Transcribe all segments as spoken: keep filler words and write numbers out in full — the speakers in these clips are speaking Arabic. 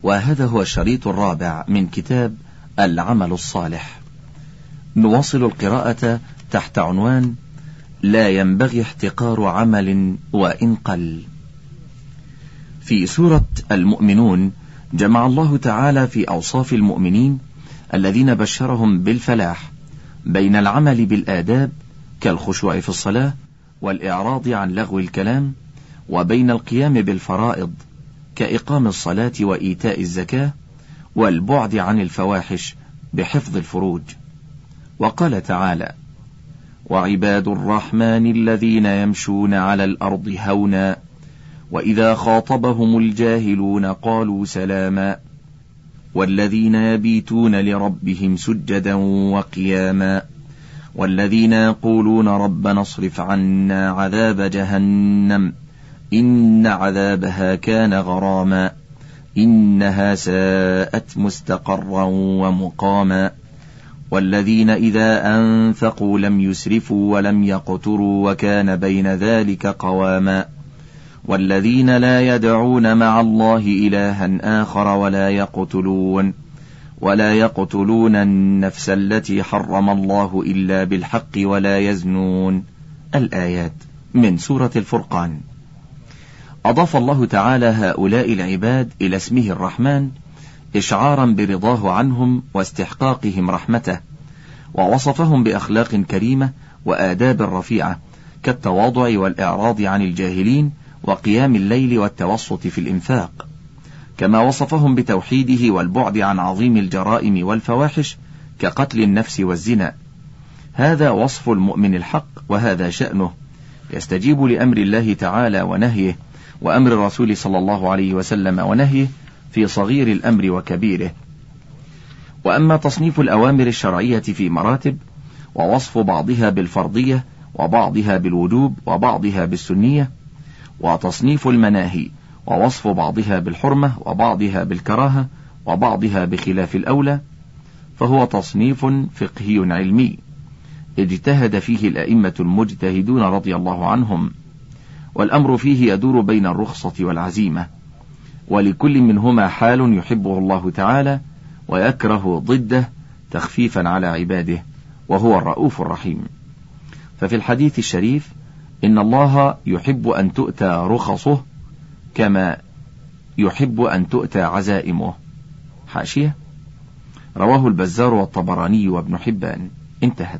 وهذا هو الشريط الرابع من كتاب العمل الصالح. نواصل القراءة تحت عنوان لا ينبغي احتقار عمل وإن قل. في سورة المؤمنون جمع الله تعالى في أوصاف المؤمنين الذين بشرهم بالفلاح بين العمل بالآداب كالخشوع في الصلاة والإعراض عن لغو الكلام، وبين القيام بالفرائض كإقام الصلاة وإيتاء الزكاة، والبعد عن الفواحش بحفظ الفروج. وقال تعالى: وعباد الرحمن الذين يمشون على الأرض هونا وإذا خاطبهم الجاهلون قالوا سلاما والذين يبيتون لربهم سجدا وقياما والذين يقولون ربنا اصرف عنا عذاب جهنم إن عذابها كان غراما إنها ساءت مستقرا ومقاما والذين إذا أنفقوا لم يسرفوا ولم يقتروا وكان بين ذلك قواما والذين لا يدعون مع الله إلها آخر ولا يقتلون ولا يقتلون النفس التي حرم الله إلا بالحق ولا يزنون. الآيات من سورة الفرقان. أضاف الله تعالى هؤلاء العباد إلى اسمه الرحمن إشعارا برضاه عنهم واستحقاقهم رحمته، ووصفهم بأخلاق كريمة وآداب رفيعة كالتواضع والإعراض عن الجاهلين وقيام الليل والتوسط في الإنفاق، كما وصفهم بتوحيده والبعد عن عظيم الجرائم والفواحش كقتل النفس والزنا. هذا وصف المؤمن الحق، وهذا شأنه، يستجيب لأمر الله تعالى ونهيه وأمر الرسول صلى الله عليه وسلم ونهيه في صغير الأمر وكبيره. وأما تصنيف الأوامر الشرعية في مراتب، ووصف بعضها بالفرضية وبعضها بالوجوب وبعضها بالسنية، وتصنيف المناهي ووصف بعضها بالحرمة وبعضها بالكراهة وبعضها بخلاف الأولى، فهو تصنيف فقهي علمي اجتهد فيه الأئمة المجتهدون رضي الله عنهم، والأمر فيه يدور بين الرخصة والعزيمة، ولكل منهما حال يحبه الله تعالى ويكره ضده تخفيفا على عباده، وهو الرؤوف الرحيم. ففي الحديث الشريف: إن الله يحب أن تؤتى رخصه كما يحب أن تؤتى عزائمه. حاشية: رواه البزار والطبراني وابن حبان. انتهت.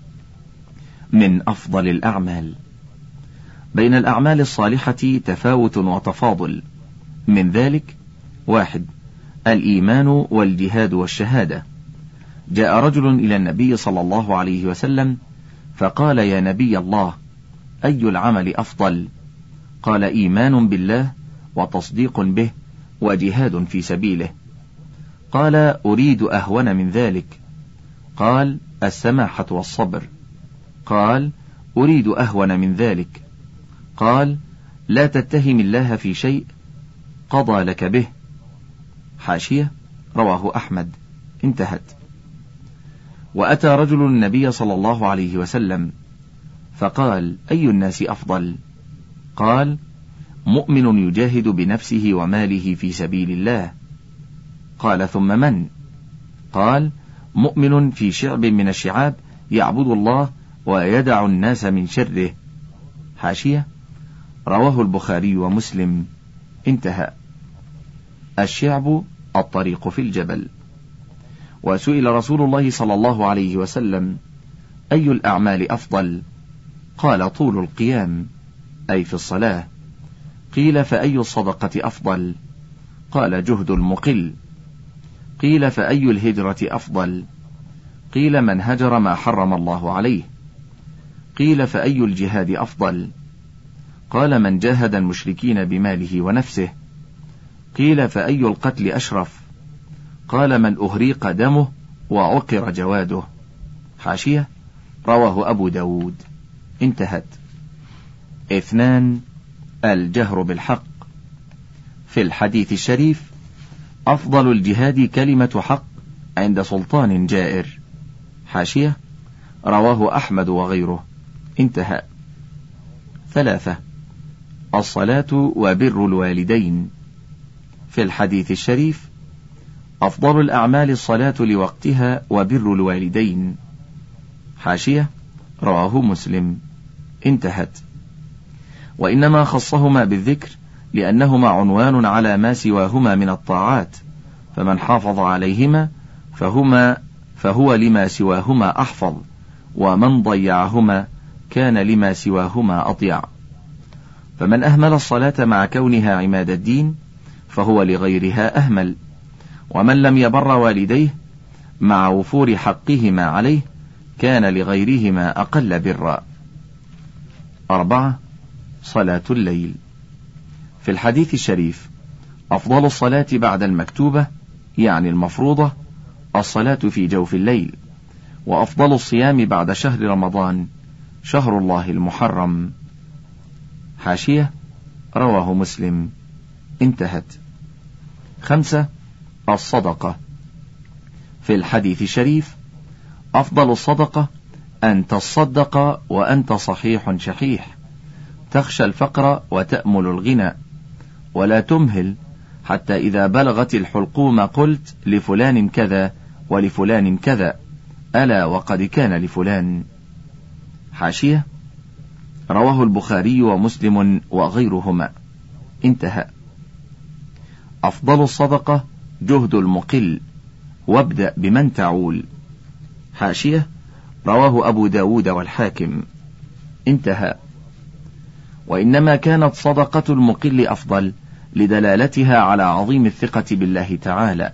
من أفضل الأعمال. بين الأعمال الصالحة تفاوت وتفاضل، من ذلك: واحد، الإيمان والجهاد والشهادة. جاء رجل إلى النبي صلى الله عليه وسلم فقال: يا نبي الله، أي العمل أفضل؟ قال: إيمان بالله وتصديق به وجهاد في سبيله. قال: أريد أهون من ذلك. قال: السماحة والصبر. قال: أريد أهون من ذلك. قال: لا تتهم الله في شيء قضى لك به. حاشية: رواه أحمد. انتهت. وأتى رجل النبي صلى الله عليه وسلم فقال: أي الناس أفضل؟ قال: مؤمن يجاهد بنفسه وماله في سبيل الله. قال: ثم من؟ قال: مؤمن في شعب من الشعاب يعبد الله ويدع الناس من شره. حاشية: رواه البخاري ومسلم. انتهى. الشعب الطريق في الجبل. وسئل رسول الله صلى الله عليه وسلم: أي الأعمال أفضل؟ قال: طول القيام، أي في الصلاة. قيل: فأي الصدقة أفضل؟ قال: جهد المقل. قيل: فأي الهجرة أفضل؟ قيل: من هجر ما حرم الله عليه. قيل: فأي الجهاد أفضل؟ قال: من جاهد المشركين بماله ونفسه. قيل: فأي القتل أشرف؟ قال: من أهريق دمه وعقر جواده. حاشية: رواه أبو داود. انتهت. اثنان، الجهر بالحق. في الحديث الشريف: أفضل الجهاد كلمة حق عند سلطان جائر. حاشية: رواه أحمد وغيره. انتهى. ثلاثة، الصلاة وبر الوالدين. في الحديث الشريف: أفضل الأعمال الصلاة لوقتها وبر الوالدين. حاشية: رواه مسلم. انتهت. وإنما خصهما بالذكر لأنهما عنوان على ما سواهما من الطاعات، فمن حافظ عليهما فهما فهو لما سواهما أحفظ، ومن ضيعهما كان لما سواهما أطيع. فمن أهمل الصلاة مع كونها عماد الدين فهو لغيرها أهمل، ومن لم يبر والديه مع وفور حقهما عليه كان لغيرهما أقل برا. أربعة: صلاة الليل. في الحديث الشريف: أفضل الصلاة بعد المكتوبة يعني المفروضة الصلاة في جوف الليل، وأفضل الصيام بعد شهر رمضان شهر الله المحرم. حاشية: رواه مسلم. انتهت. خمسة: الصدقة. في الحديث الشريف: أفضل الصدقة أن تصدق وأنت صحيح شحيح، تخشى الفقر وتأمل الغنى، ولا تمهل حتى إذا بلغت الحلقوم قلت لفلان كذا ولفلان كذا، ألا وقد كان لفلان. حاشية: رواه البخاري ومسلم وغيرهما. انتهى. أفضل الصدقة جهد المقل، وابدأ بمن تعول. حاشية: رواه أبو داود والحاكم. انتهى. وإنما كانت صدقة المقل أفضل لدلالتها على عظيم الثقة بالله تعالى.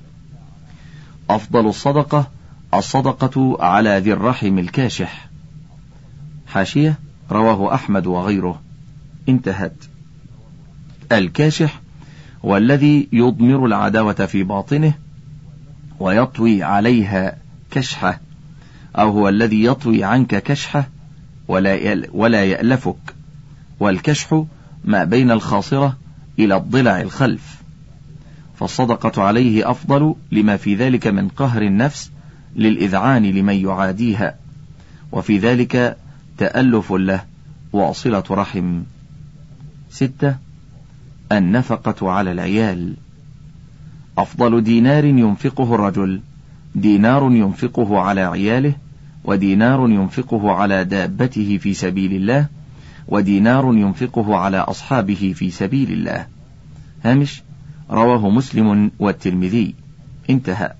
أفضل الصدقة الصدقة على ذي الرحم الكاشح. حاشية: رواه أحمد وغيره. انتهت. الكاشح والذي يضمر العداوة في باطنه ويطوي عليها كشحة، أو هو الذي يطوي عنك كشحة ولا ولا يألفك. والكشح ما بين الخاصرة إلى الضلع الخلف، فالصدقة عليه أفضل لما في ذلك من قهر النفس للإذعان لمن يعاديها، وفي ذلك تألف له وصلة رحم. ستة: النفقة على العيال. أفضل دينار ينفقه الرجل دينار ينفقه على عياله، ودينار ينفقه على دابته في سبيل الله، ودينار ينفقه على أصحابه في سبيل الله. هامش: رواه مسلم والترمذي. انتهى.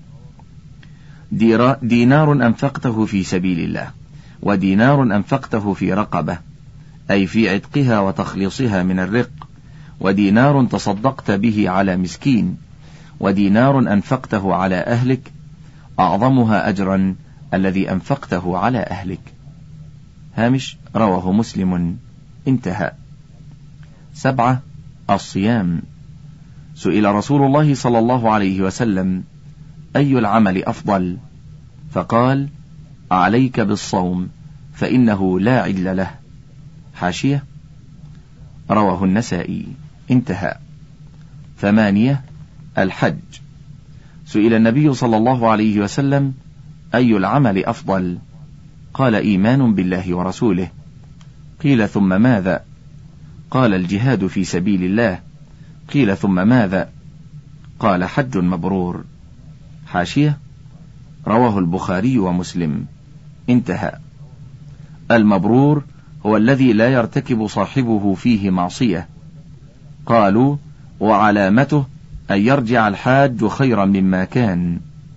دينار أنفقته في سبيل الله، ودينار أنفقته في رقبة أي في عتقها وتخليصها من الرق، ودينار تصدقت به على مسكين، ودينار أنفقته على أهلك، أعظمها أجرا الذي أنفقته على أهلك. هامش: رواه مسلم. انتهى. سبعة: الصيام. سئل رسول الله صلى الله عليه وسلم: أي العمل أفضل؟ فقال: عليك بالصوم فإنه لا عدل له. حاشية: رواه النسائي. انتهى. ثمانية: الحج. سئل النبي صلى الله عليه وسلم: أي العمل أفضل؟ قال: إيمان بالله ورسوله. قيل: ثم ماذا؟ قال: الجهاد في سبيل الله. قيل: ثم ماذا؟ قال: حج مبرور. حاشية: رواه البخاري ومسلم. انتهى. المبرور هو الذي لا يرتكب صاحبه فيه معصية. قالوا: وعلامته أن يرجع الحاج خيرا مما كان.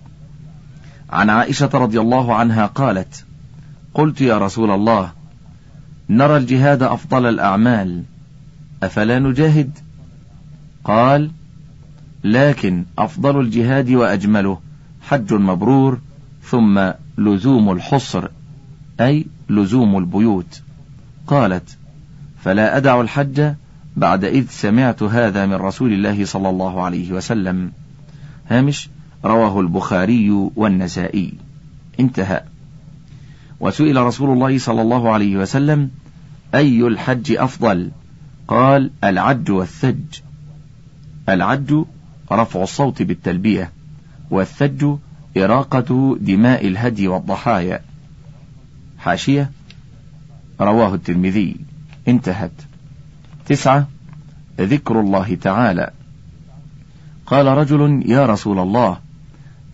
عن عائشة رضي الله عنها قالت: قلت يا رسول الله، نرى الجهاد أفضل الأعمال، أفلا نجاهد؟ قال: لكن أفضل الجهاد وأجمله حج مبرور، ثم لزوم الحصر أي لزوم البيوت. قالت: فلا أدع الحج بعد إذ سمعت هذا من رسول الله صلى الله عليه وسلم. هامش: رواه البخاري والنسائي. انتهى. وسئل رسول الله صلى الله عليه وسلم: أي الحج أفضل؟ قال: العج والثج. العج رفع الصوت بالتلبية، والثج إراقة دماء الهدي والضحايا. حاشية: رواه الترمذي. انتهت. تسعة: ذكر الله تعالى. قال رجل: يا رسول الله،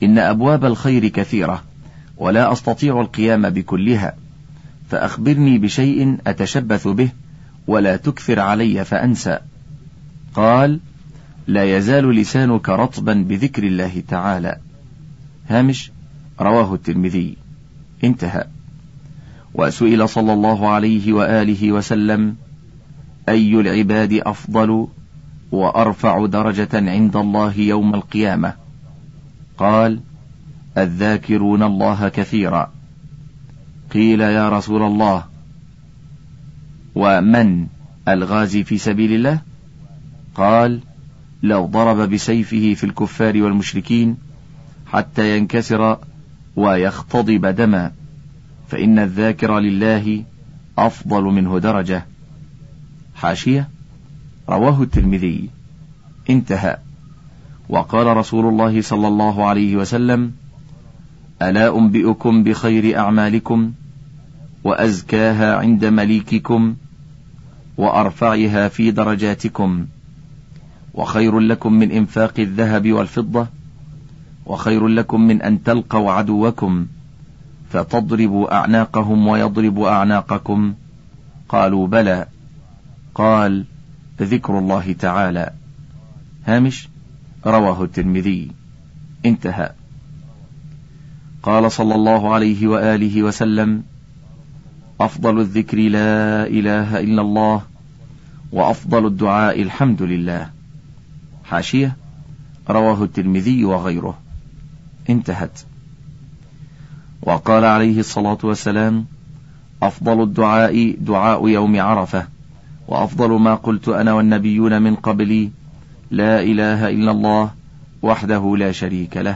إن أبواب الخير كثيرة ولا أستطيع القيام بكلها، فأخبرني بشيء أتشبث به ولا تكثر علي فأنسى. قال: لا يزال لسانك رطبا بذكر الله تعالى. هامش: رواه الترمذي. انتهى. وسئل صلى الله عليه وآله وسلم: أي العباد أفضل وأرفع درجة عند الله يوم القيامة؟ قال: الذاكرون الله كثيرا. قيل: يا رسول الله، ومن الغازي في سبيل الله؟ قال: لو ضرب بسيفه في الكفار والمشركين حتى ينكسر ويختضب دما، فإن الذاكر لله أفضل منه درجة. حاشية: رواه الترمذي. انتهى. وقال رسول الله صلى الله عليه وسلم: ألا أنبئكم بخير أعمالكم وأزكاها عند مليككم وأرفعها في درجاتكم، وخير لكم من إنفاق الذهب والفضة، وخير لكم من أن تلقوا عدوكم فتضربوا أعناقهم ويضربوا أعناقكم؟ قالوا: بلى. قال: ذكر الله تعالى. هامش: رواه الترمذي. انتهى. قال صلى الله عليه وآله وسلم: أفضل الذكر لا إله إلا الله، وأفضل الدعاء الحمد لله. حاشية: رواه الترمذي وغيره. انتهت. وقال عليه الصلاة والسلام: أفضل الدعاء دعاء يوم عرفة، وأفضل ما قلت أنا والنبيون من قبلي لا إله إلا الله وحده لا شريك له.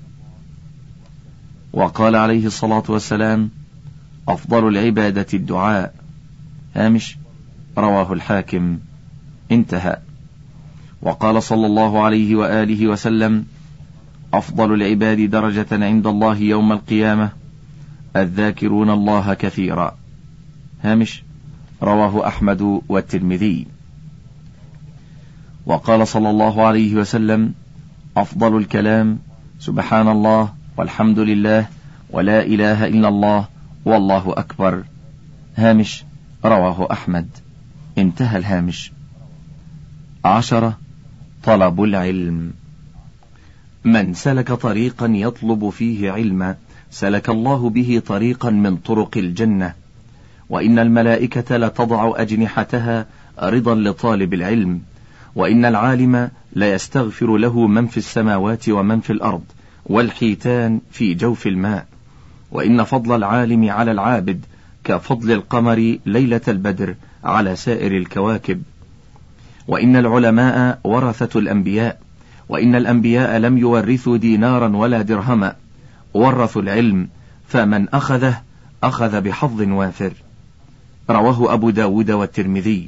وقال عليه الصلاة والسلام: أفضل العبادة الدعاء. هامش: رواه الحاكم. انتهى. وقال صلى الله عليه وآله وسلم: أفضل العباد درجة عند الله يوم القيامة الذاكرون الله كثيرا. هامش: رواه أحمد والترمذي. وقال صلى الله عليه وسلم: أفضل الكلام سبحان الله والحمد لله ولا إله إلا الله والله أكبر. هامش: رواه أحمد. انتهى الهامش. عشرة: طلب العلم. من سلك طريقا يطلب فيه علما سلك الله به طريقا من طرق الجنة، وإن الملائكة لتضع أجنحتها رضا لطالب العلم، وإن العالم ليستغفر له من في السماوات ومن في الأرض والحيتان في جوف الماء، وإن فضل العالم على العابد كفضل القمر ليلة البدر على سائر الكواكب، وإن العلماء ورثة الأنبياء، وإن الأنبياء لم يورثوا دينارا ولا درهما، ورثوا العلم، فمن أخذه أخذ بحظ وافر. رواه أبو داود والترمذي.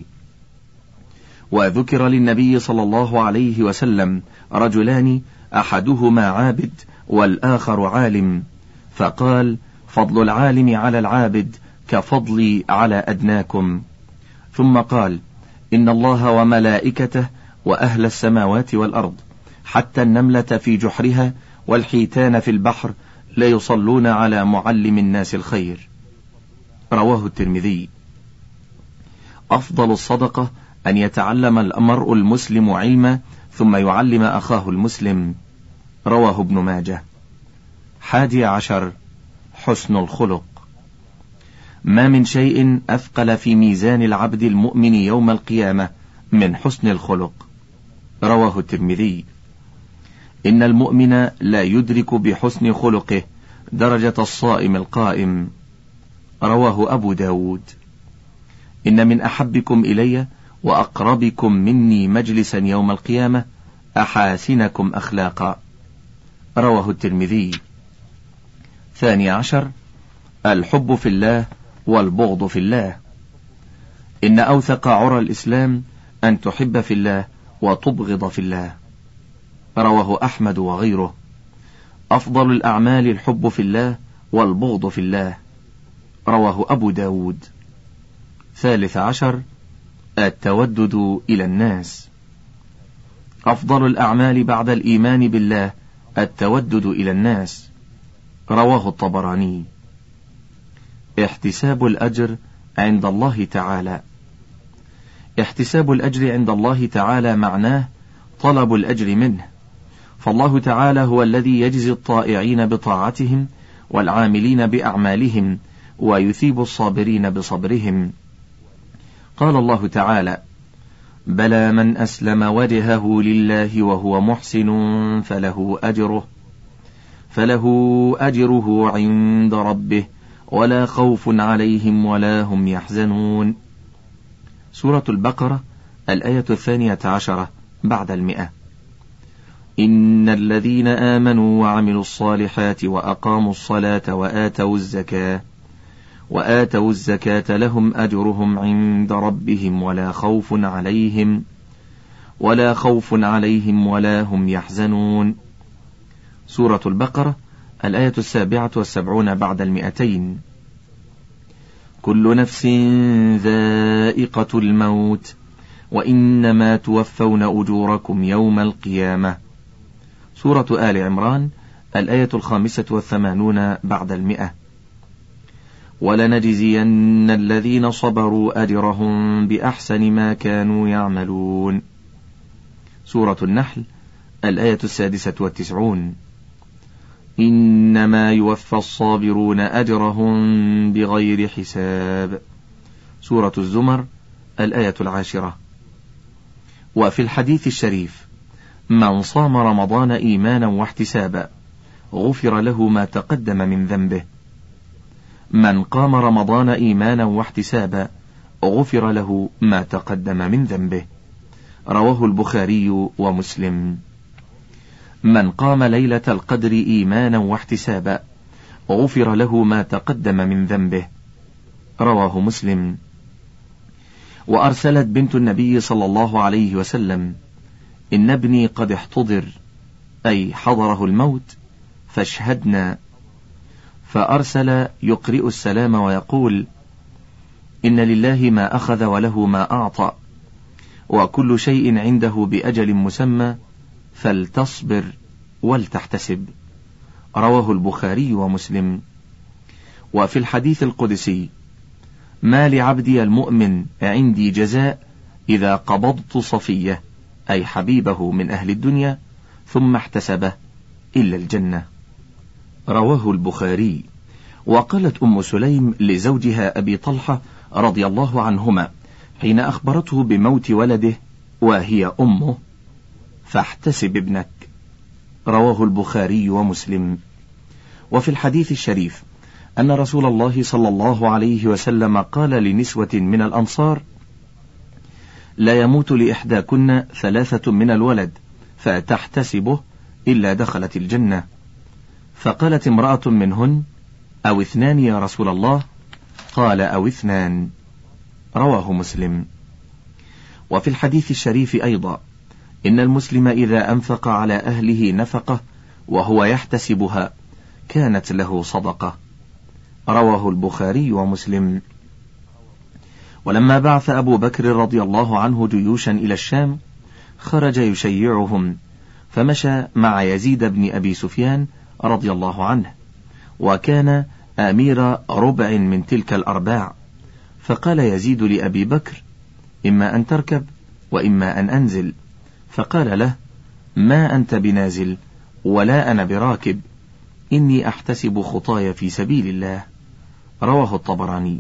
وذكر للنبي صلى الله عليه وسلم رجلان أحدهما عابد والآخر عالم، فقال: فضل العالم على العابد كفضلي على أدناكم. ثم قال: إن الله وملائكته وأهل السماوات والأرض حتى النملة في جحرها والحيتان في البحر لا يصلون على معلم الناس الخير. رواه الترمذي. أفضل الصدقة أن يتعلم المرء المسلم علما ثم يعلم أخاه المسلم. رواه ابن ماجه. حادي عشر: حسن الخلق. ما من شيء أثقل في ميزان العبد المؤمن يوم القيامة من حسن الخلق. رواه الترمذي. إن المؤمن لا يدرك بحسن خلقه درجة الصائم القائم. رواه أبو داود. إن من أحبكم إلي وأقربكم مني مجلسا يوم القيامة أحاسنكم أخلاقا. رواه الترمذي. ثاني عشر: الحب في الله والبغض في الله. إن أوثق عرى الإسلام أن تحب في الله وتبغض في الله. رواه أحمد وغيره. أفضل الأعمال الحب في الله والبغض في الله. رواه أبو داود. ثالث عشر: التودد إلى الناس. أفضل الأعمال بعد الإيمان بالله التودد إلى الناس. رواه الطبراني. احتساب الأجر عند الله تعالى. احتساب الأجر عند الله تعالى معناه طلب الأجر منه، فالله تعالى هو الذي يجزي الطائعين بطاعتهم والعاملين بأعمالهم ويثيب الصابرين بصبرهم. قال الله تعالى: بلى من أسلم وجهه لله وهو محسن فله أجره فله أجره عند ربه ولا خوف عليهم ولا هم يحزنون. سورة البقرة الآية الثانية عشرة بعد المئة. إن الذين آمنوا وعملوا الصالحات وأقاموا الصلاة وآتوا الزكاة وآتوا الزكاة لهم أجرهم عند ربهم ولا خوف عليهم ولا خوف عليهم ولا هم يحزنون. سورة البقرة الآية السابعة والسبعون بعد المئتين. كل نفس ذائقة الموت وإنما توفون أجوركم يوم القيامة. سورة آل عمران الآية الخامسة والثمانون بعد المئة. ولنجزين الذين صبروا أجرهم بأحسن ما كانوا يعملون. سورة النحل الآية السادسة والتسعون. إنما يوفى الصابرون أجرهم بغير حساب. سورة الزمر الآية العاشرة. وفي الحديث الشريف: من صام رمضان إيمانا واحتسابا غفر له ما تقدم من ذنبه. من قام رمضان إيمانا واحتسابا غفر له ما تقدم من ذنبه. رواه البخاري ومسلم. من قام ليلة القدر إيمانا واحتسابا غفر له ما تقدم من ذنبه. رواه مسلم. وأرسلت بنت النبي صلى الله عليه وسلم: إن ابني قد احتضر، أي حضره الموت، فاشهدنا. فأرسل يقرئ السلام ويقول: إن لله ما أخذ وله ما أعطى، وكل شيء عنده بأجل مسمى، فلتصبر ولتحتسب. رواه البخاري ومسلم. وفي الحديث القدسي: ما لعبدي المؤمن عندي جزاء إذا قبضت صفية، أي حبيبه من أهل الدنيا، ثم احتسبه، إلا الجنة. رواه البخاري. وقالت أم سليم لزوجها أبي طلحة رضي الله عنهما حين أخبرته بموت ولده وهي أمه: فاحتسب ابنك. رواه البخاري ومسلم. وفي الحديث الشريف أن رسول الله صلى الله عليه وسلم قال لنسوة من الأنصار: لا يموت لإحداكن ثلاثة من الولد فتحتسبه إلا دخلت الجنة. فقالت امرأة منهن: أو اثنان يا رسول الله؟ قال: أو اثنان. رواه مسلم. وفي الحديث الشريف أيضا: إن المسلم إذا أنفق على أهله نفقة وهو يحتسبها كانت له صدقة. رواه البخاري ومسلم. ولما بعث أبو بكر رضي الله عنه جيوشا إلى الشام خرج يشيعهم، فمشى مع يزيد بن أبي سفيان رضي الله عنه، وكان أمير ربع من تلك الأرباع. فقال يزيد لأبي بكر: إما أن تركب وإما أن أنزل. فقال له: ما أنت بنازل ولا أنا براكب، إني أحتسب خطايا في سبيل الله. رواه الطبراني.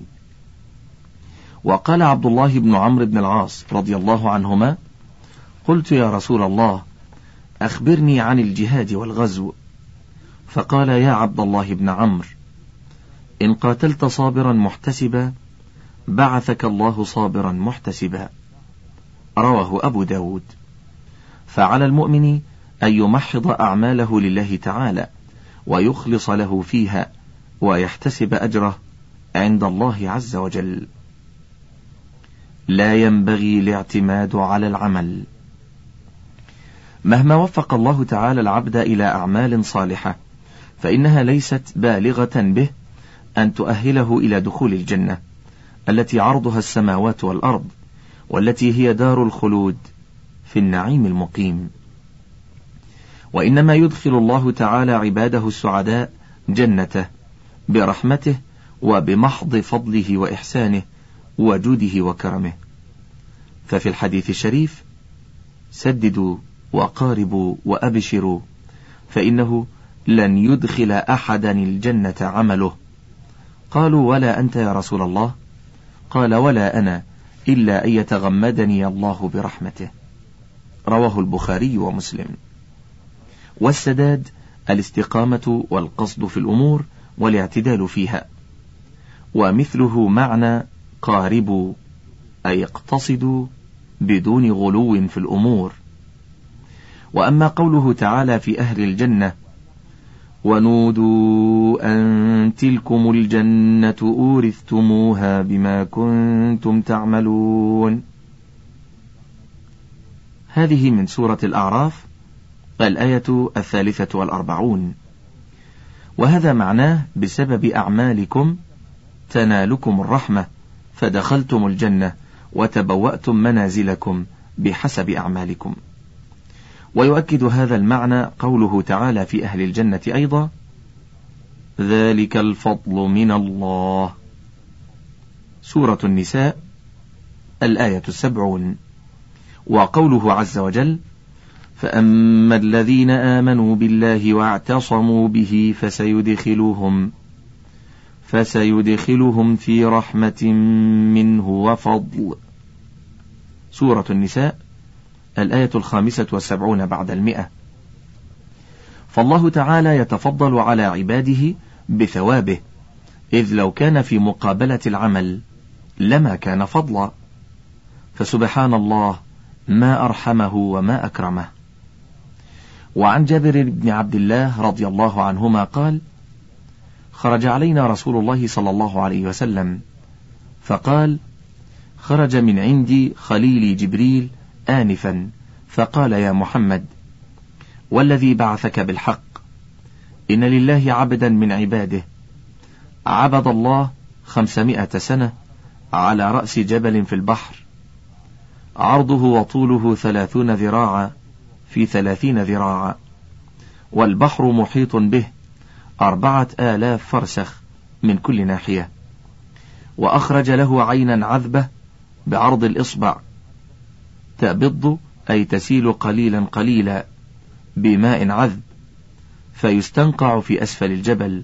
وقال عبد الله بن عمرو بن العاص رضي الله عنهما: قلت يا رسول الله أخبرني عن الجهاد والغزو. فقال: يا عبد الله بن عمرو، إن قاتلت صابرا محتسبا بعثك الله صابرا محتسبا. رواه أبو داود. فعلى المؤمن أن يمحض أعماله لله تعالى ويخلص له فيها ويحتسب أجره عند الله عز وجل. لا ينبغي الاعتماد على العمل. مهما وفق الله تعالى العبد إلى أعمال صالحة فإنها ليست بالغة به أن تؤهله إلى دخول الجنة التي عرضها السماوات والأرض، والتي هي دار الخلود في النعيم المقيم. وإنما يدخل الله تعالى عباده السعداء جنته برحمته وبمحض فضله وإحسانه وجوده وكرمه. ففي الحديث الشريف: سددوا وقاربوا وأبشروا، فإنه لن يدخل أحدا الجنة عمله. قالوا: ولا أنت يا رسول الله؟ قال: ولا أنا، إلا أن يتغمدني الله برحمته. رواه البخاري ومسلم. والسداد الاستقامة والقصد في الأمور والاعتدال فيها، ومثله معنى قاربوا، أي اقتصدوا بدون غلو في الأمور. وأما قوله تعالى في أهل الجنة: ونودوا أن تلكم الجنة أورثتموها بما كنتم تعملون، هذه من سورة الأعراف الآية الثالثة والأربعون. وهذا معناه: بسبب أعمالكم تنالكم الرحمة، فدخلتم الجنة وتبوأتم منازلكم بحسب أعمالكم. ويؤكد هذا المعنى قوله تعالى في أهل الجنة أيضا: ذلك الفضل من الله، سورة النساء الآية السبعون. وقوله عز وجل: فأما الذين آمنوا بالله واعتصموا به فسيدخلهم فسيدخلهم في رحمة منه وفضل، سورة النساء الآية الخامسة والسبعون بعد المئة. فالله تعالى يتفضل على عباده بثوابه، إذ لو كان في مقابلة العمل لما كان فضلا، فسبحان الله ما أرحمه وما أكرمه. وعن جابر بن عبد الله رضي الله عنهما قال: خرج علينا رسول الله صلى الله عليه وسلم فقال: خرج من عندي خليلي جبريل آنفا فقال: يا محمد، والذي بعثك بالحق، إن لله عبدا من عباده عبد الله خمسمائة سنة على رأس جبل في البحر، عرضه وطوله ثلاثون ذراعا في ثلاثين ذراعا، والبحر محيط به أربعة آلاف فرسخ من كل ناحية، وأخرج له عينا عذبة بعرض الإصبع تبض، أي تسيل قليلا قليلا بماء عذب، فيستنقع في أسفل الجبل،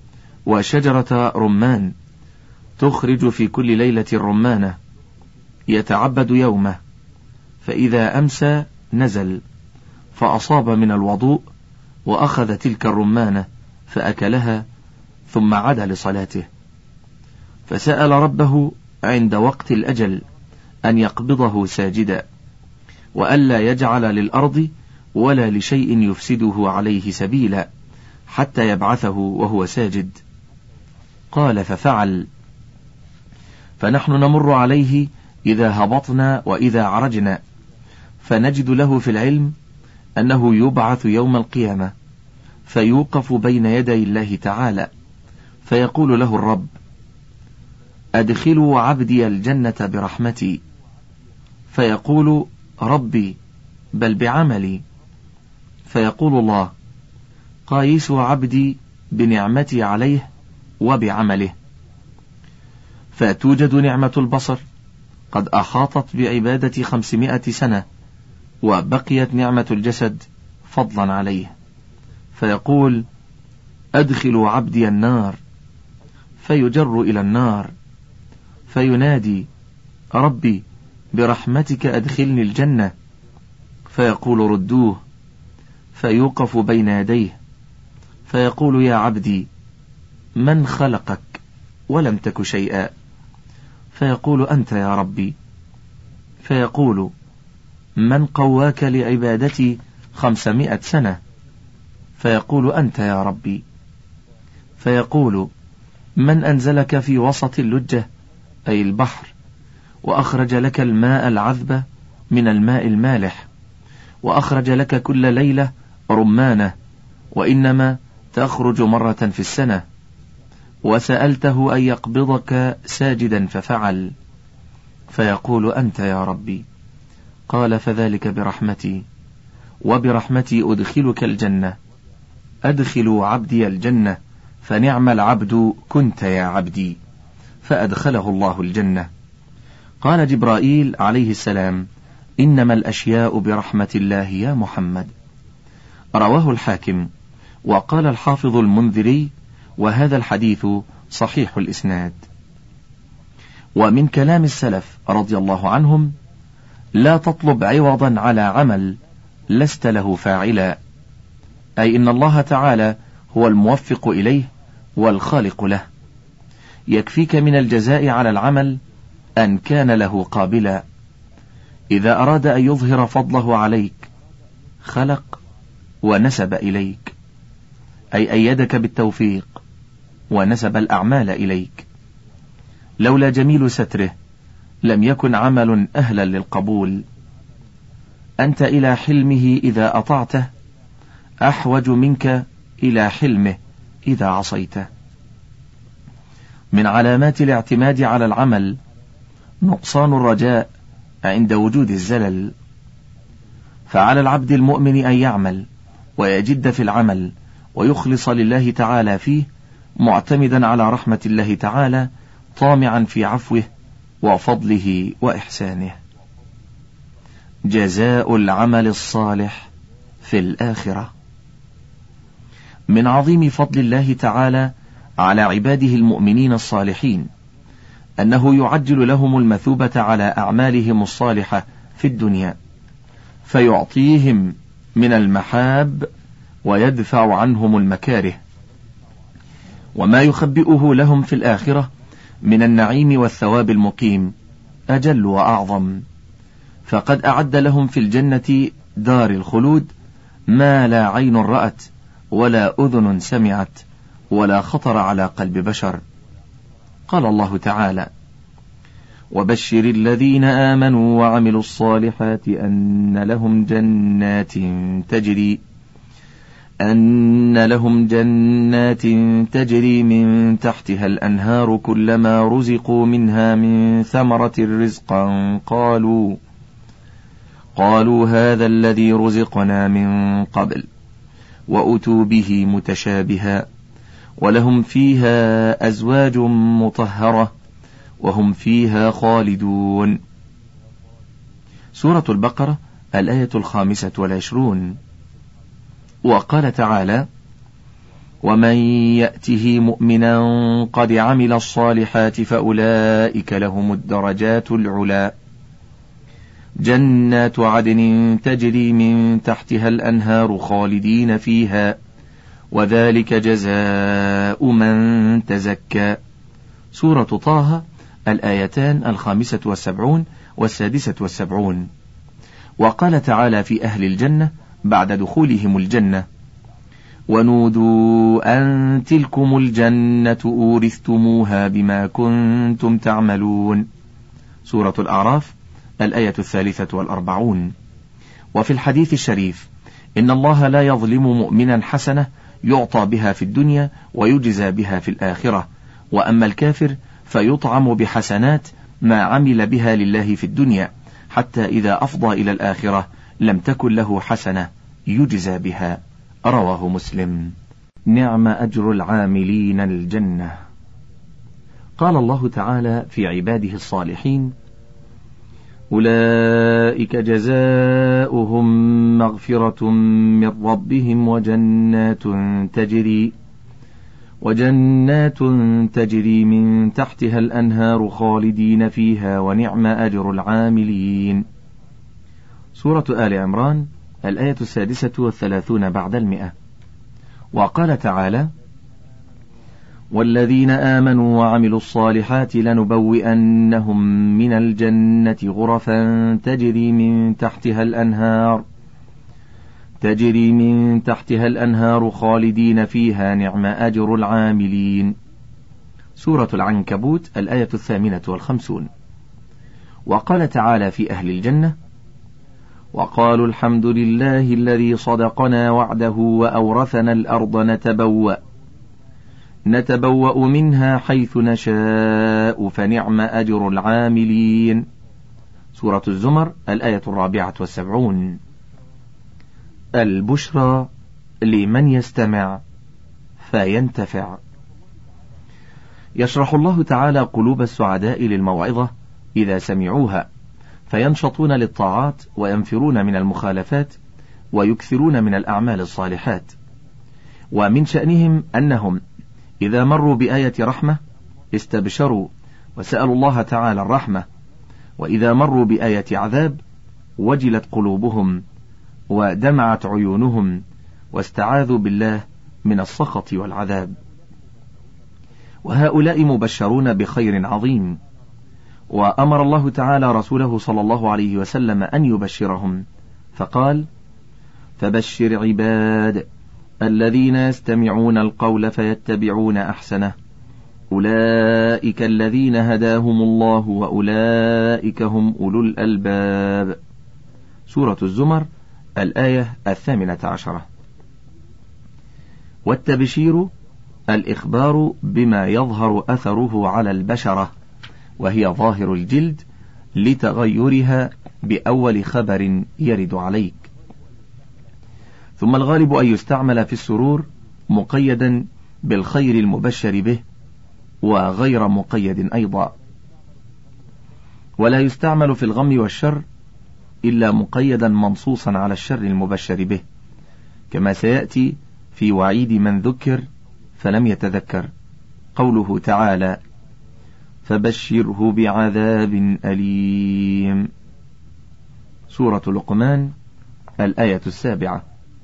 وشجرة رمان تخرج في كل ليلة رمانة، يتعبد يومه، فإذا أمسى نزل فأصاب من الوضوء وأخذ تلك الرمانة فأكلها، ثم عاد لصلاته، فسأل ربه عند وقت الأجل أن يقبضه ساجدا، وألا يجعل للأرض ولا لشيء يفسده عليه سبيلا حتى يبعثه وهو ساجد. قال: ففعل. فنحن نمر عليه إذا هبطنا وإذا عرجنا، فنجد له في العلم أنه يبعث يوم القيامة، فيوقف بين يدي الله تعالى، فيقول له الرب: أدخلوا عبدي الجنة برحمتي، فيقول: ربي بل بعملي، فيقول الله: قايسوا عبدي بنعمتي عليه وبعمله، فتوجد نعمة البصر قد أحاطت بعبادة خمسمائة سنة، وبقيت نعمة الجسد فضلا عليه، فيقول: أدخلوا عبدي النار، فيجر إلى النار، فينادي: ربي برحمتك أدخلني الجنة، فيقول: ردوه، فيوقف بين يديه، فيقول: يا عبدي، من خلقك ولم تك شيئا؟ فيقول: أنت يا ربي. فيقول: من قواك لعبادتي خمسمائة سنة؟ فيقول: أنت يا ربي. فيقول: من أنزلك في وسط اللجة، أي البحر، وأخرج لك الماء العذب من الماء المالح، وأخرج لك كل ليلة رمانة، وإنما تخرج مرة في السنة، وسألته أن يقبضك ساجدا ففعل؟ فيقول: أنت يا ربي. قال: فذلك برحمتي، وبرحمتي أدخلك الجنة، أدخلوا عبدي الجنة فنعم العبد كنت يا عبدي، فأدخله الله الجنة. قال جبرائيل عليه السلام: إنما الأشياء برحمة الله يا محمد. رواه الحاكم. وقال الحافظ المنذري: وهذا الحديث صحيح الإسناد. ومن كلام السلف رضي الله عنهم: لا تطلب عوضا على عمل لست له فاعلا، أي إن الله تعالى هو الموفق إليه والخالق له، يكفيك من الجزاء على العمل أن كان له قابلا. إذا أراد أن يظهر فضله عليك خلق ونسب إليك، أي أيدك بالتوفيق ونسب الأعمال إليك. لولا جميل ستره لم يكن عمل أهلا للقبول. أنت إلى حلمه إذا أطعته أحوج منك إلى حلمه إذا عصيته. من علامات الاعتماد على العمل نقصان الرجاء عند وجود الزلل، فعلى العبد المؤمن أن يعمل ويجد في العمل ويخلص لله تعالى فيه، معتمدا على رحمة الله تعالى، طامعا في عفوه وفضله وإحسانه. جزاء العمل الصالح في الآخرة. من عظيم فضل الله تعالى على عباده المؤمنين الصالحين أنه يعجل لهم المثوبة على أعمالهم الصالحة في الدنيا، فيعطيهم من المحاب ويدفع عنهم المكاره، وما يخبئه لهم في الآخرة من النعيم والثواب المقيم أجل وأعظم. فقد أعد لهم في الجنة دار الخلود ما لا عين رأت ولا أذن سمعت ولا خطر على قلب بشر. قال الله تعالى: وبشر الذين آمنوا وعملوا الصالحات أن لهم جنات تجري أن لهم جنات تجري من تحتها الأنهار كلما رزقوا منها من ثمرة رزقا قالوا قالوا هذا الذي رزقنا من قبل وأتوا به متشابها ولهم فيها أزواج مطهرة وهم فيها خالدون. سورة البقرة الآية الخامسة والعشرون. وقال تعالى: ومن يأته مؤمنا قد عمل الصالحات فأولئك لهم الدرجات العلى جنات عدن تجري من تحتها الأنهار خالدين فيها وذلك جزاء من تزكى. سورة طه الآيتان الخامسة والسبعون والسادسة والسبعون. وقال تعالى في أهل الجنة بعد دخولهم الجنة: ونودوا أن تلكم الجنة أورثتموها بما كنتم تعملون. سورة الأعراف الآية الثالثة والأربعون. وفي الحديث الشريف: إن الله لا يظلم مؤمنا حسنة يعطى بها في الدنيا ويجزى بها في الآخرة، وأما الكافر فيطعم بحسنات ما عمل بها لله في الدنيا، حتى إذا أفضى إلى الآخرة لم تكن له حسنة يجزى بها. رواه مسلم. نعم أجر العاملين الجنة. قال الله تعالى في عباده الصالحين: أولئك جزاؤهم مغفرة من ربهم وجنات تجري وجنات تجري من تحتها الأنهار خالدين فيها ونعم أجر العاملين. سورة آل عمران الآية السادسة والثلاثون بعد المئة. وقال تعالى: والذين آمنوا وعملوا الصالحات لنبوئنهم من الجنة غرفا تجري من تحتها الأنهار تجري من تحتها الأنهار خالدين فيها نعم أجر العاملين. سورة العنكبوت الآية الثامنة والخمسون. وقال تعالى في أهل الجنة: وقالوا الحمد لله الذي صدقنا وعده وأورثنا الأرض نتبوأ نتبوأ منها حيث نشاء فنعم أجر العاملين. سورة الزمر الآية الرابعة والسبعون. البشرى لمن يستمع فينتفع. يشرح الله تعالى قلوب السعداء للموعظة إذا سمعوها، فينشطون للطاعات وينفرون من المخالفات ويكثرون من الأعمال الصالحات. ومن شأنهم أنهم إذا مروا بآية رحمة استبشروا وسألوا الله تعالى الرحمة، وإذا مروا بآية عذاب وجلت قلوبهم ودمعت عيونهم واستعاذوا بالله من السخط والعذاب. وهؤلاء مبشرون بخير عظيم، وأمر الله تعالى رسوله صلى الله عليه وسلم أن يبشرهم، فقال: فبشر عباد الذين يستمعون القول فيتبعون أحسنه أولئك الذين هداهم الله وأولئك هم أولو الألباب. سورة الزمر الآية الثامنة عشرة. والتبشير الإخبار بما يظهر أثره على البشرة، وهي ظاهر الجلد لتغيرها بأول خبر يرد عليك. ثم الغالب أن يستعمل في السرور مقيدا بالخير المبشر به، وغير مقيد أيضا، ولا يستعمل في الغم والشر إلا مقيدا منصوصا على الشر المبشر به، كما سيأتي في وعيد من ذكر فلم يتذكر، قوله تعالى: فبشره بعذاب أليم. سورة لقمان الآية السابعة.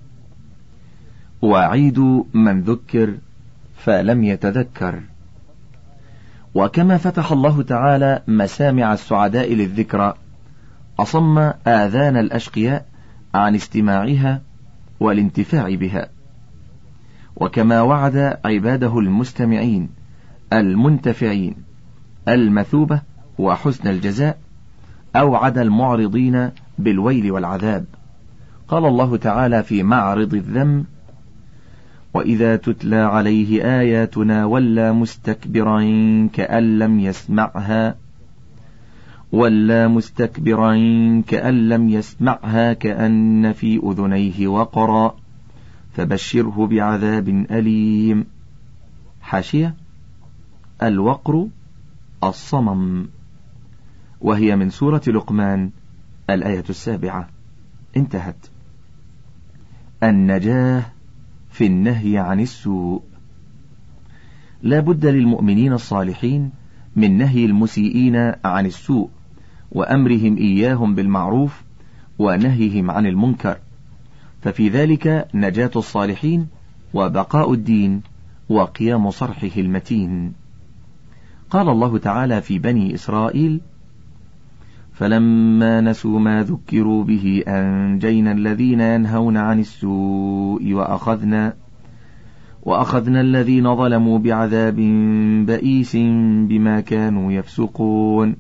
وعيد من ذكر فلم يتذكر. وكما فتح الله تعالى مسامع السعداء للذكرى، أصم آذان الأشقياء عن استماعها والانتفاع بها. وكما وعد عباده المستمعين المنتفعين المثوبة وحسن الجزاء، أوعد المعرضين بالويل والعذاب. قال الله تعالى في معرض الذم: وإذا تتلى عليه آياتنا ولى مستكبرا كأن لم يسمعها ولا مستكبرا كأن لم يسمعها كأن في أذنيه وقرا فبشره بعذاب أليم. حاشية: الوقر الصمم، وهي من سورة لقمان الآية السابعة. انتهت. النجاة في النهي عن السوء. لا بد للمؤمنين الصالحين من نهي المسيئين عن السوء، وأمرهم إياهم بالمعروف ونهيهم عن المنكر، ففي ذلك نجاة الصالحين وبقاء الدين وقيام صرحه المتين. قال الله تعالى في بني إسرائيل: فلما نسوا ما ذكروا به أنجينا الذين ينهون عن السوء وأخذنا وأخذنا الذين ظلموا بعذاب بئيس بما كانوا يفسقون.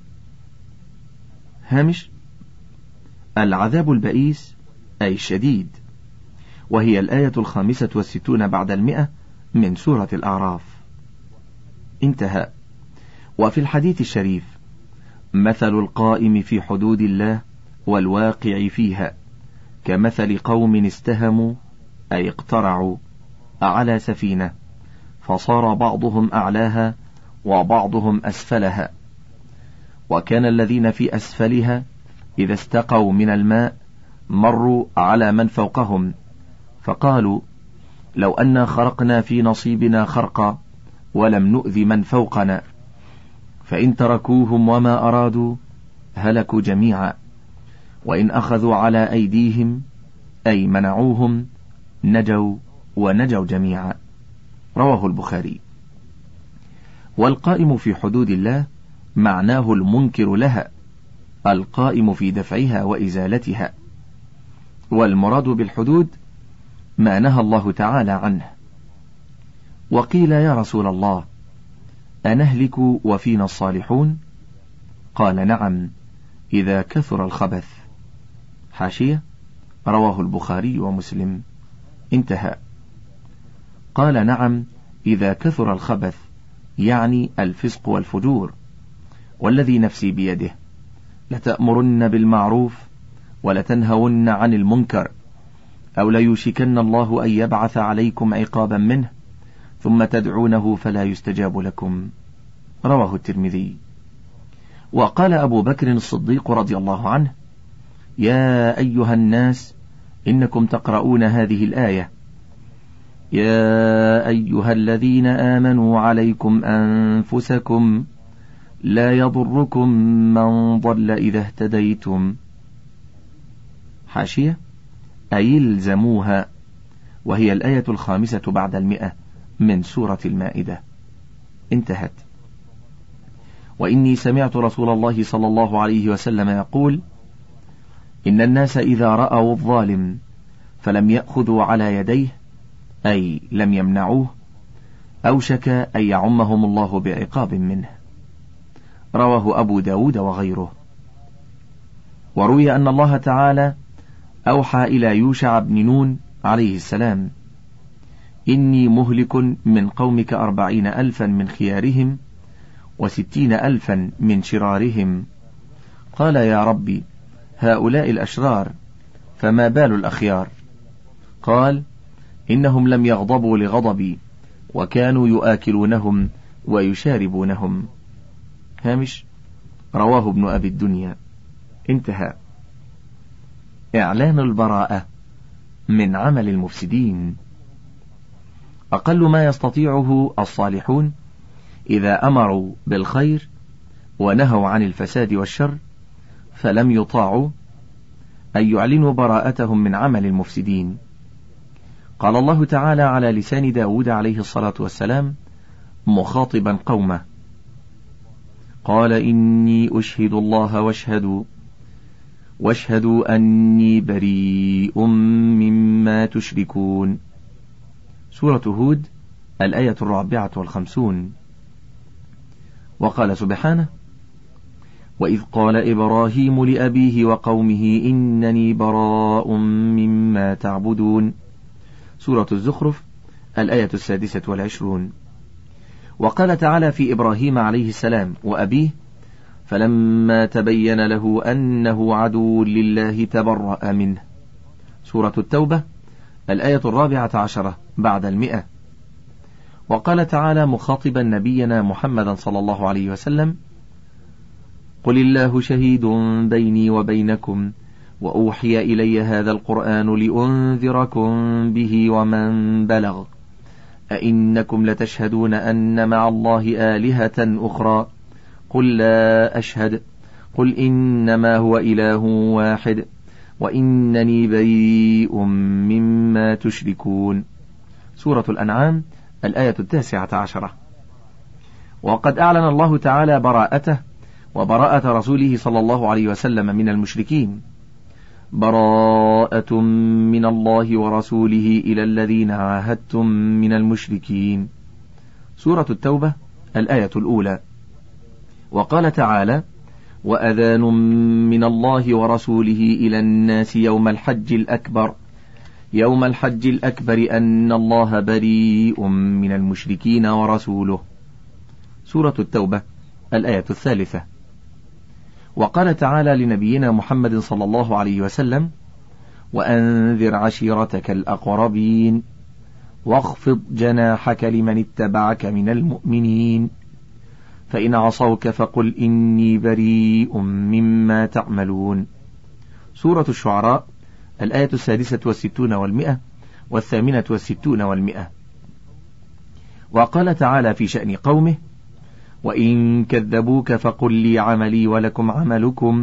هامش: العذاب البئيس أي الشديد، وهي الآية الخامسة والستون بعد المئة من سورة الأعراف. انتهى. وفي الحديث الشريف: مثل القائم في حدود الله والواقع فيها كمثل قوم استهموا أي اقترعوا على سفينة، فصار بعضهم أعلاها وبعضهم أسفلها، وكان الذين في أسفلها إذا استقوا من الماء مروا على من فوقهم، فقالوا: لو أنا خرقنا في نصيبنا خرقا ولم نؤذ من فوقنا، فإن تركوهم وما أرادوا هلكوا جميعا، وإن أخذوا على أيديهم أي منعوهم نجوا ونجوا جميعا. رواه البخاري. والقائم في حدود الله معناه المنكر لها، القائم في دفعها وإزالتها، والمراد بالحدود ما نهى الله تعالى عنه. وقيل: يا رسول الله، أنهلك وفينا الصالحون؟ قال: نعم، إذا كثر الخبث. حاشية: رواه البخاري ومسلم. انتهى. قال: نعم، إذا كثر الخبث، يعني الفسق والفجور، والذي نفسي بيده لتأمرن بالمعروف ولتنهون عن المنكر، أو ليوشكن الله أن يبعث عليكم عقابا منه ثم تدعونه فلا يستجاب لكم. رواه الترمذي. وقال أبو بكر الصديق رضي الله عنه: يا أيها الناس إنكم تقرؤون هذه الآية: يا أيها الذين آمنوا عليكم أنفسكم لا يضركم من ضل إذا اهتديتم. حاشية: أي الزموها، وهي الآية الخامسة بعد المئة من سورة المائدة. انتهت. وإني سمعت رسول الله صلى الله عليه وسلم يقول: إن الناس إذا رأوا الظالم فلم يأخذوا على يديه، أي لم يمنعوه، أوشك أن يعمهم الله بعقاب منه. رواه أبو داود وغيره. وروي أن الله تعالى أوحى إلى يوشع بن نون عليه السلام: إني مهلك من قومك أربعين ألفا من خيارهم وستين ألفا من شرارهم. قال: يا ربي، هؤلاء الأشرار فما بال الأخيار؟ قال: إنهم لم يغضبوا لغضبي وكانوا يؤكلونهم ويشاربونهم. هامش: رواه ابن أبي الدنيا. انتهى. إعلان البراءة من عمل المفسدين. أقل ما يستطيعه الصالحون إذا أمروا بالخير ونهوا عن الفساد والشر فلم يطاعوا أن يعلنوا براءتهم من عمل المفسدين. قال الله تعالى على لسان داود عليه الصلاة والسلام مخاطبا قومه: قال: إني أشهد الله واشهدوا واشهدوا أني بريء مما تشركون. سورة هود الآية الرابعة والخمسون. وقال سبحانه: وإذ قال إبراهيم لأبيه وقومه إنني براء مما تعبدون. سورة الزخرف الآية السادسة والعشرون. وقال تعالى في إبراهيم عليه السلام وأبيه: فلما تبين له أنه عدو لله تبرأ منه. سورة التوبة الآية الرابعة عشرة بعد المئة. وقال تعالى مخاطبا نبينا محمدا صلى الله عليه وسلم: قل الله شهيد بيني وبينكم وأوحي إلي هذا القرآن لأنذركم به ومن بلغ أئنكم لتشهدون أن مع الله آلهة أخرى قل لا أشهد قل إنما هو إله واحد وإنني بريء مما تشركون. سورة الأنعام الآية التاسعة عشرة. وقد أعلن الله تعالى براءته وبراءة رسوله صلى الله عليه وسلم من المشركين: براءة من الله ورسوله إلى الذين عاهدتم من المشركين. سورة التوبة الآية الأولى. وقال تعالى: وأذان من الله ورسوله إلى الناس يوم الحج الأكبر يوم الحج الأكبر أن الله بريء من المشركين ورسوله. سورة التوبة الآية الثالثة. وقال تعالى لنبينا محمد صلى الله عليه وسلم: وأنذر عشيرتك الأقربين واخفض جناحك لمن اتبعك من المؤمنين فإن عصوك فقل إني بريء مما تعملون. سورة الشعراء الآية السادسة والستون والمئة والثامنة والستون والمئة. وقال تعالى في شأن قومه: وإن كذبوك فقل لي عملي ولكم عملكم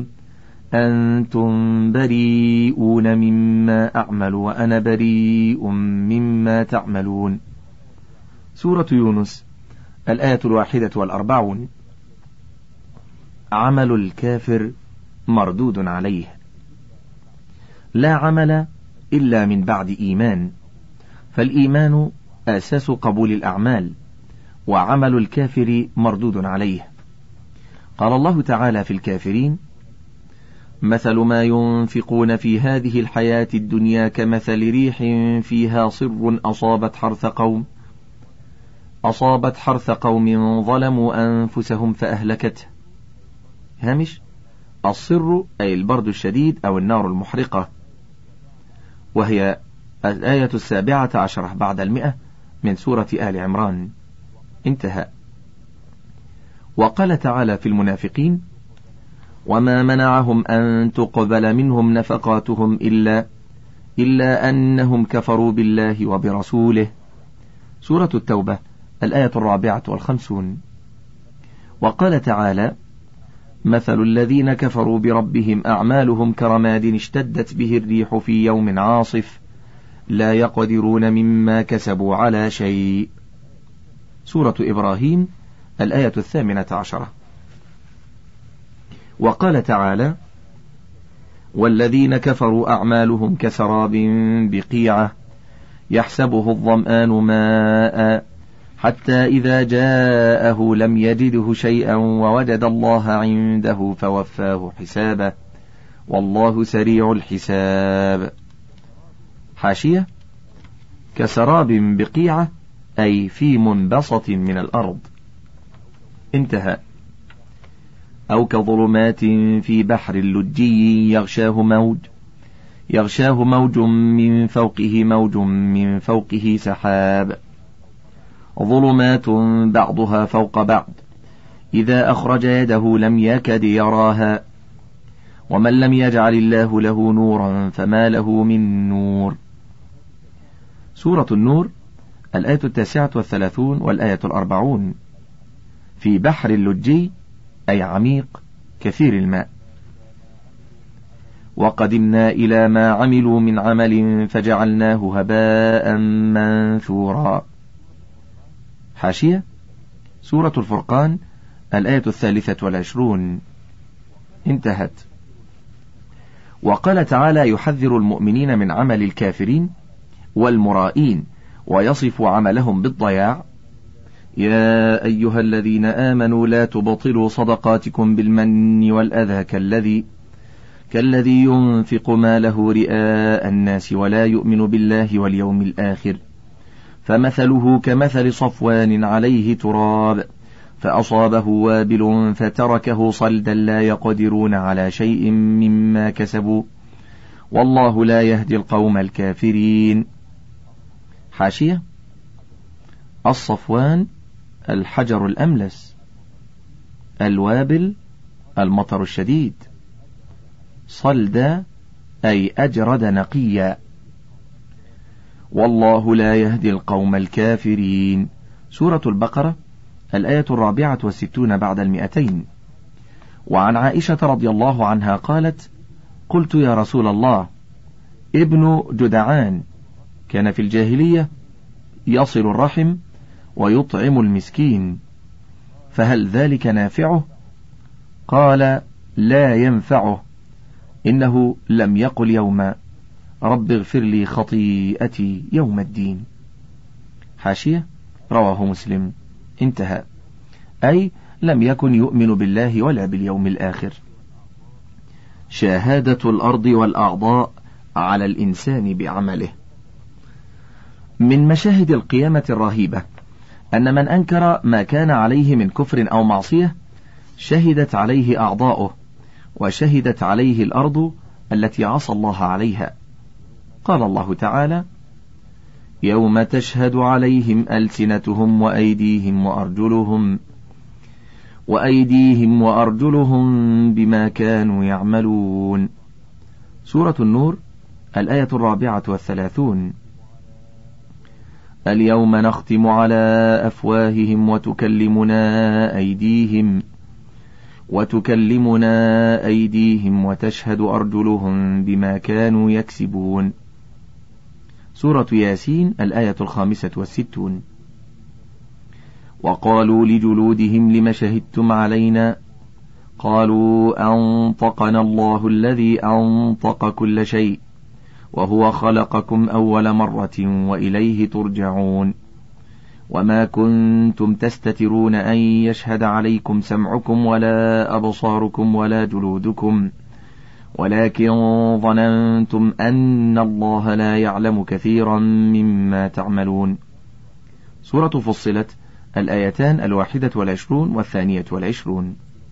أنتم بريئون مما أعمل وأنا بريء مما تعملون. سورة يونس الآية الواحدة والأربعون. عمل الكافر مردود عليه. لا عمل إلا من بعد إيمان، فالإيمان أساس قبول الأعمال، وعمل الكافر مردود عليه. قال الله تعالى في الكافرين: مثل ما ينفقون في هذه الحياة الدنيا كمثل ريح فيها صر أصابت حرث قوم أصابت حرث قوم ظلموا أنفسهم فأهلكته. هامش: الصر أي البرد الشديد أو النار المحرقة، وهي الآية السابعة عشرة بعد المئة من سورة آل عمران. انتهى. وقال تعالى في المنافقين: وما منعهم أن تقبل منهم نفقاتهم إلا إلا أنهم كفروا بالله وبرسوله. سورة التوبة الآية الرابعة والخمسون. وقال تعالى: مثل الذين كفروا بربهم أعمالهم كرماد اشتدت به الريح في يوم عاصف لا يقدرون مما كسبوا على شيء. سورة إبراهيم الآية الثامنة عشرة. وقال تعالى: والذين كفروا أعمالهم كسراب بقيعة يحسبه الظمآن ماء حتى إذا جاءه لم يجده شيئا ووجد الله عنده فوفاه حسابه والله سريع الحساب. حاشية: كسراب بقيعة أي في منبسط من الأرض. انتهى. أو كظلمات في بحر اللجي يغشاه موج يغشاه موج من فوقه موج من فوقه سحاب ظلمات بعضها فوق بعض إذا أخرج يده لم يكد يراها ومن لم يجعل الله له نورا فما له من نور. سورة النور الآية التاسعة والثلاثون والآية الأربعون. في بحر اللجي أي عميق كثير الماء. وقدمنا إلى ما عملوا من عمل فجعلناه هباء منثورا. حاشية: سورة الفرقان الآية الثالثة والعشرون. انتهت. وقال تعالى يحذر المؤمنين من عمل الكافرين والمرائين ويصف عملهم بالضياع: يا أيها الذين آمنوا لا تبطلوا صدقاتكم بالمن والأذى كالذي كالذي ينفق ماله رئاء الناس ولا يؤمن بالله واليوم الآخر فمثله كمثل صفوان عليه تراب فأصابه وابل فتركه صلدا لا يقدرون على شيء مما كسبوا والله لا يهدي القوم الكافرين. حاشية: الصفوان الحجر الأملس، الوابل المطر الشديد، صلدا أي أجرد نقيا. والله لا يهدي القوم الكافرين. سورة البقرة الآية الرابعة والستون بعد المئتين. وعن عائشة رضي الله عنها قالت: قلت يا رسول الله، ابن جدعان كان في الجاهلية يصل الرحم ويطعم المسكين، فهل ذلك نافعه؟ قال: لا ينفعه، إنه لم يقل يوما رب اغفر لي خطيئتي يوم الدين. حاشية: رواه مسلم. انتهى. أي لم يكن يؤمن بالله ولا باليوم الآخر. شهادة الأرض والأعضاء على الإنسان بعمله. من مشاهد القيامة الرهيبة أن من أنكر ما كان عليه من كفر أو معصية شهدت عليه أعضاؤه وشهدت عليه الأرض التي عصى الله عليها. قال الله تعالى: يوم تشهد عليهم ألسنتهم وأيديهم وأرجلهم وأيديهم وأرجلهم بما كانوا يعملون. سورة النور الآية الرابعة والثلاثون. اليوم نختم على أفواههم وتكلمنا أيديهم وتكلمنا أيديهم وتشهد أرجلهم بما كانوا يكسبون. سورة ياسين الآية الخامسة والستون. وقالوا لجلودهم لم شهدتم علينا قالوا أنطقنا الله الذي أنطق كل شيء وهو خلقكم أول مرة وإليه ترجعون. وما كنتم تستترون أن يشهد عليكم سمعكم ولا أبصاركم ولا جلودكم ولكن ظننتم أن الله لا يعلم كثيرا مما تعملون. سورة فصلت الآيتان الواحدة والعشرون والثانية والعشرون.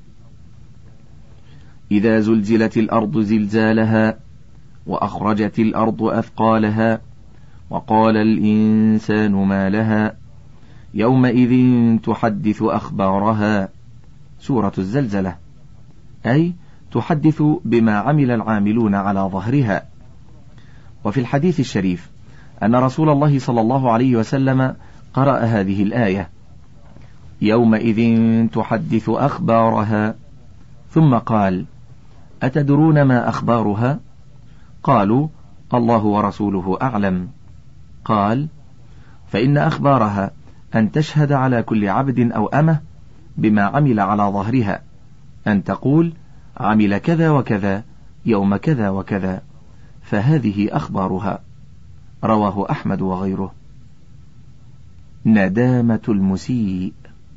إذا زلزلت الأرض زلزالها وأخرجت الأرض أثقالها وقال الإنسان ما لها يومئذ تحدث أخبارها. سورة الزلزلة، أي تحدث بما عمل العاملون على ظهرها. وفي الحديث الشريف أن رسول الله صلى الله عليه وسلم قرأ هذه الآية: يومئذ تحدث أخبارها، ثم قال: أتدرون ما أخبارها؟ قالوا: الله ورسوله أعلم. قال: فإن أخبارها أن تشهد على كل عبد أو أمة بما عمل على ظهرها، أن تقول: عمل كذا وكذا يوم كذا وكذا، فهذه أخبارها. رواه أحمد وغيره. ندامة المسيء.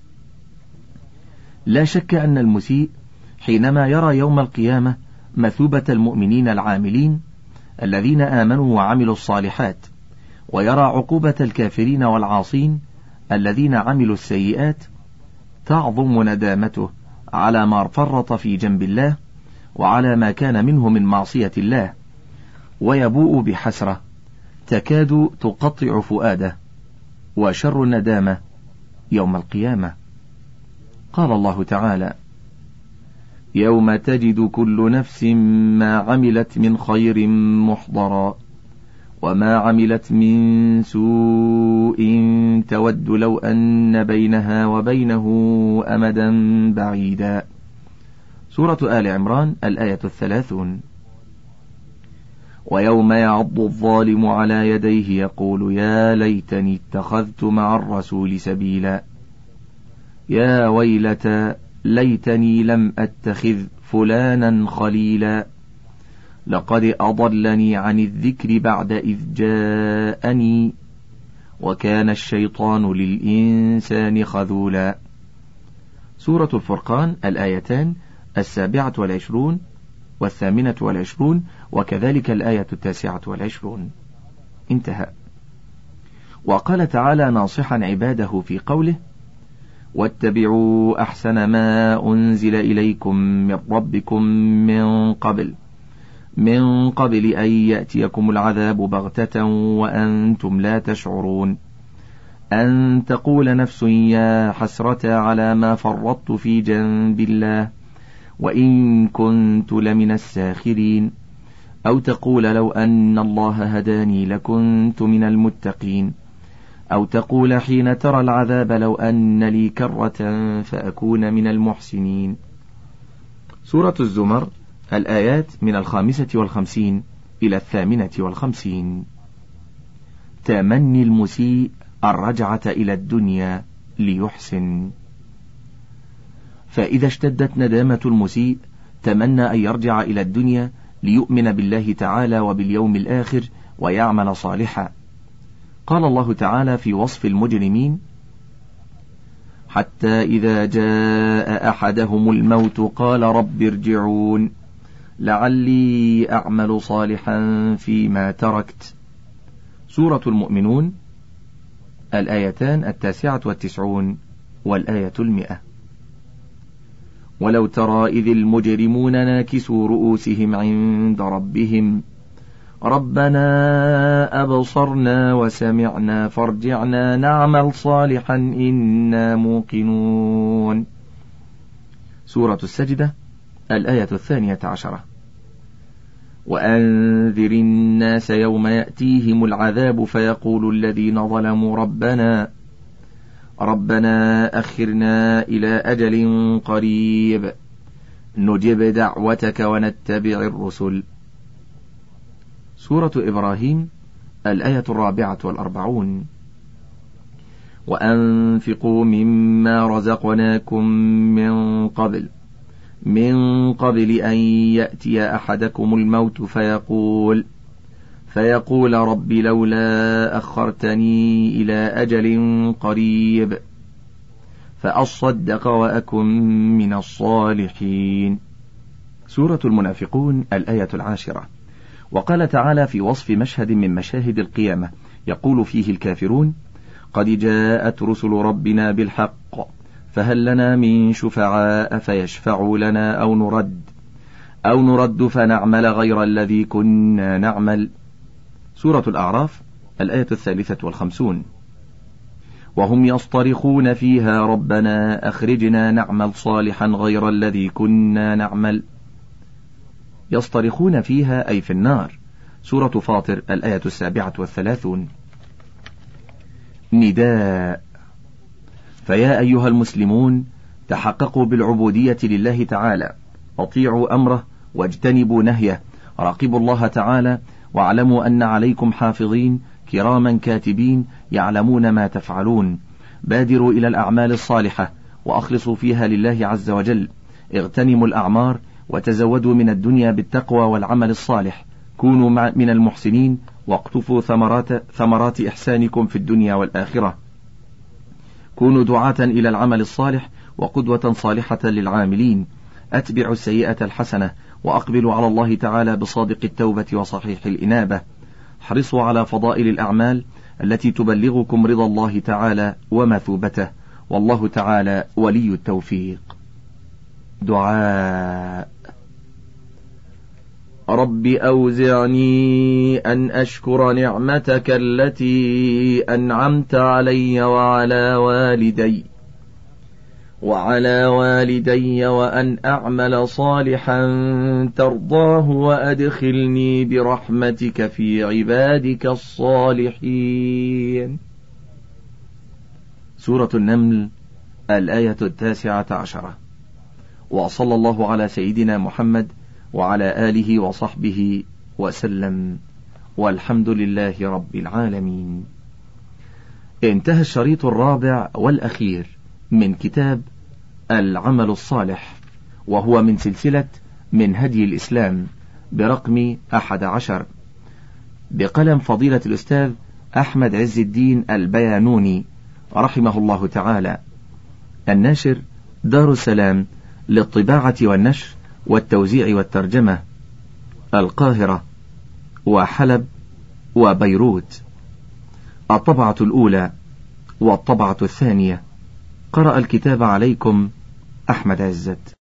لا شك أن المسيء حينما يرى يوم القيامة مثوبة المؤمنين العاملين الذين آمنوا وعملوا الصالحات، ويرى عقوبة الكافرين والعاصين الذين عملوا السيئات، تعظم ندامته على ما فرط في جنب الله وعلى ما كان منه من معصية الله، ويبوء بحسرة تكاد تقطع فؤاده. وشر الندامة يوم القيامة. قال الله تعالى: يوم تجد كل نفس ما عملت من خير محضرا وما عملت من سوء تود لو أن بينها وبينه أمدا بعيدا. سورة آل عمران، الآية الثلاثون. ويوم يعض الظالم على يديه يقول: يا ليتني اتخذت مع الرسول سبيلا، يا ويلتى ليتني لم أتخذ فلانا خليلا، لقد أضلني عن الذكر بعد إذ جاءني، وكان الشيطان للإنسان خذولا. سورة الفرقان، الآيتان السابعة والعشرون والثامنة والعشرون، وكذلك الآية التاسعة والعشرون. انتهى. وقال تعالى ناصحا عباده في قوله: واتبعوا أحسن ما أنزل إليكم من ربكم من قبل من قبل أن يأتيكم العذاب بغتة وأنتم لا تشعرون، أن تقول نفس يا حسرة على ما فرطت في جنب الله وإن كنت لمن الساخرين، أو تقول لو أن الله هداني لكنت من المتقين، أو تقول حين ترى العذاب لو أن لي كرة فأكون من المحسنين. سورة الزمر، الآيات من الخامسة والخمسين إلى الثامنة والخمسين. تمني المسيء الرجعة إلى الدنيا ليحسن. فإذا اشتدت ندامة المسيء تمنى أن يرجع إلى الدنيا ليؤمن بالله تعالى وباليوم الآخر ويعمل صالحا. قال الله تعالى في وصف المجرمين: حتى إذا جاء أحدهم الموت قال رب ارجعون لعلي أعمل صالحا فيما تركت. سورة المؤمنون، الآيتان التاسعة والتسعون والآية المئة. ولو ترى إذ المجرمون ناكسوا رؤوسهم عند ربهم ربنا أبصرنا وسمعنا فارجعنا نعمل صالحا إنا موقنون. سورة السجدة، الآية الثانية عشرة. وأنذر الناس يوم يأتيهم العذاب فيقول الذين ظلموا ربنا ربنا أخرنا إلى أجل قريب نجب دعوتك ونتبع الرسل. سورة إبراهيم، الآية الرابعة والأربعون. وأنفقوا مما رزقناكم من قبل من قبل أن يأتي أحدكم الموت فيقول فيقول رب لولا أخرتني إلى أجل قريب فأصدق وأكن من الصالحين. سورة المنافقون، الآية العاشرة. وقال تعالى في وصف مشهد من مشاهد القيامة يقول فيه الكافرون: قد جاءت رسل ربنا بالحق فهل لنا من شفعاء فيشفعوا لنا أو نرد أو نرد فنعمل غير الذي كنا نعمل. سورة الأعراف، الآية الثالثة والخمسون. وهم يصطرخون فيها ربنا أخرجنا نعمل صالحا غير الذي كنا نعمل. يصطرخون فيها أي في النار. سورة فاطر الآية السابعة والثلاثون. نداء. فيا أيها المسلمون تحققوا بالعبودية لله تعالى، أطيعوا أمره واجتنبوا نهيه، راقبوا الله تعالى واعلموا أن عليكم حافظين كراما كاتبين يعلمون ما تفعلون. بادروا إلى الأعمال الصالحة وأخلصوا فيها لله عز وجل. اغتنموا الأعمار وتزودوا من الدنيا بالتقوى والعمل الصالح. كونوا من المحسنين واقطفوا ثمرات, ثمرات إحسانكم في الدنيا والآخرة. كونوا دعاة إلى العمل الصالح وقدوة صالحة للعاملين. أتبعوا السيئة الحسنة وأقبلوا على الله تعالى بصادق التوبة وصحيح الإنابة. احرصوا على فضائل الأعمال التي تبلغكم رضا الله تعالى ومثوبته، والله تعالى ولي التوفيق. دعاء. رب أوزعني أن أشكر نعمتك التي أنعمت علي وعلى والدي وعلى والدي وأن أعمل صالحا ترضاه وأدخلني برحمتك في عبادك الصالحين. سورة النمل الآية التاسعة عشرة. وصلى الله على سيدنا محمد وعلى آله وصحبه وسلم، والحمد لله رب العالمين. انتهى الشريط الرابع والأخير من كتاب العمل الصالح، وهو من سلسلة من هدي الإسلام برقم أحد عشر، بقلم فضيلة الأستاذ أحمد عز الدين البيانوني رحمه الله تعالى. الناشر دار السلام للطباعة والنشر والتوزيع والترجمة، القاهرة وحلب وبيروت. الطبعة الأولى والطبعة الثانية. قرأ الكتاب عليكم أحمد عزت.